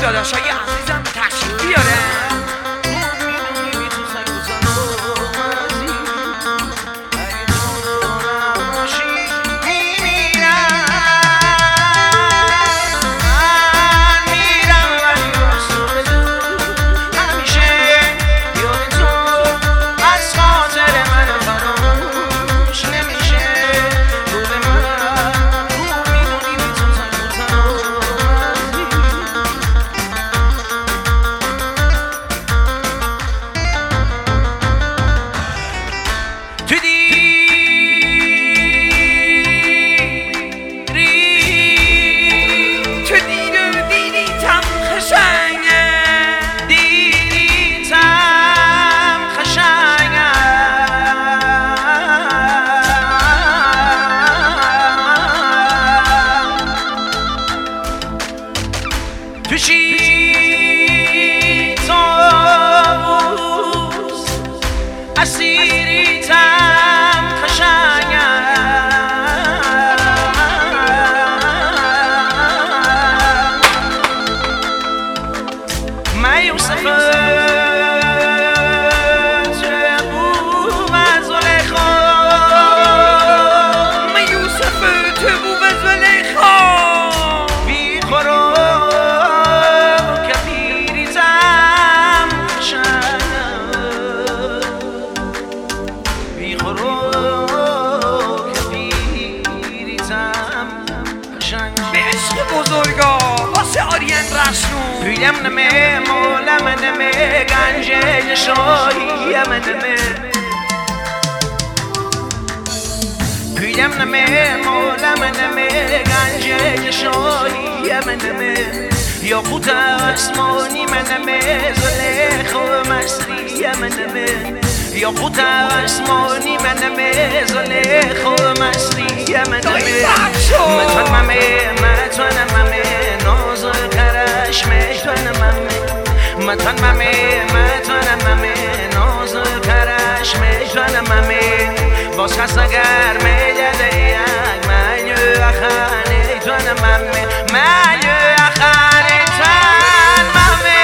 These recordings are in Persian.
داداشای عزیزم تشریف بیاره. Püyem neme, molam neme, ganje shoyem neme. Püyem neme, molam neme, ganje shoyem neme. Yaqut asmani neme, zalekh masriyem neme. Yaqut asmani neme, zalekh masriyem neme. Matan mame, noz karash mejdan mame. Matan mame, noz karash mejdan mame. Bas khasagar mejade yak manyo akhane jdan mame. Manyo akhane jdan mame.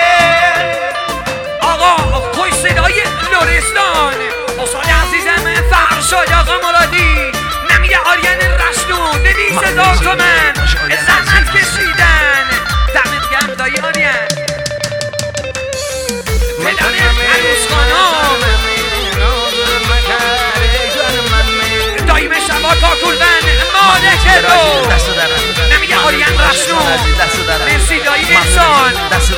آقا خوش صدای لرستان استاد عزیزم فرشاد آقا مرادی نمیگه آریان رشنون 200,000 تومن زحمت کشیدن. دمت گرم دایی آریان. پدر عروس خانم دایی مشتبه کاکولبن مالک رو نمیگه آریان رشنون. مرسی دایی انسان.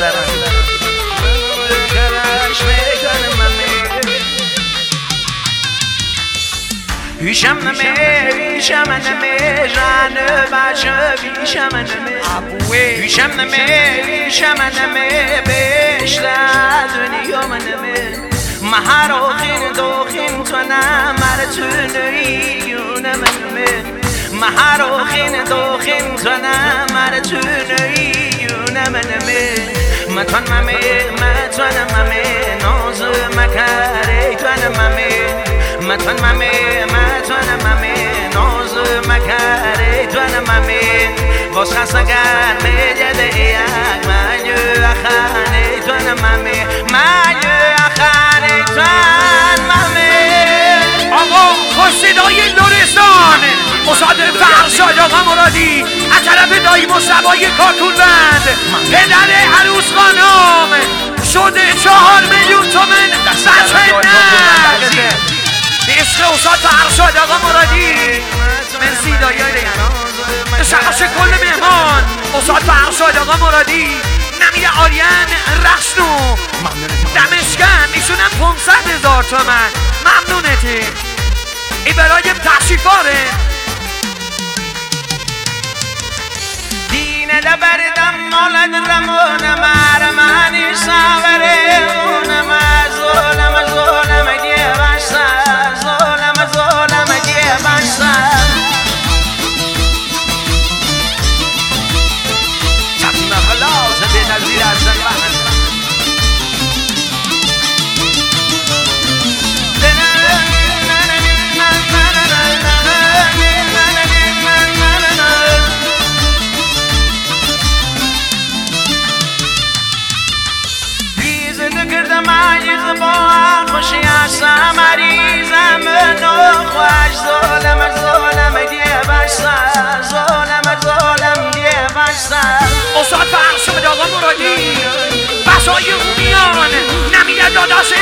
Hüşem neme, jane başı hüşem neme. Hüşem neme, beşle dünya neme. Maharokin dokin tuna martuni yunam neme. Maharokin dokin tuna martuni yunam neme. Matan mame, noz makare tuna mame. Matan mame, noz makare tuna mame. Vos khasagar mejade yak manyo akhane tuna mame. Manyo akhane tuna mame. آقا خوش صدای لرستان استاد فرشاد آقا مرادی از طرف دایی مصطفی کاکولبند پدر عروس خانم شده 4 میلیون تومن بچه نقد به عشق استاد فرشاد آقا مرادی. مرسی دایی شخص کل مهمان استاد فرشاد آقا مرادی نمیه آریان رشنو دمشکن ایشونم 500,000 تومن. ممنونتی ابراهیم تشریفاره. دینه لبردم مالد رمون مرمانی ساوره اونم ظلم دیه باشتا ظلم دیه باشتا چطمه خلاص به نظیر از زنبان مریض با خوشی هستم مریضم نخوش ظالم دیه بستم ظالم دیه بستم استاد فرشاد آقا مرادی بسای رومیان نمیده داداش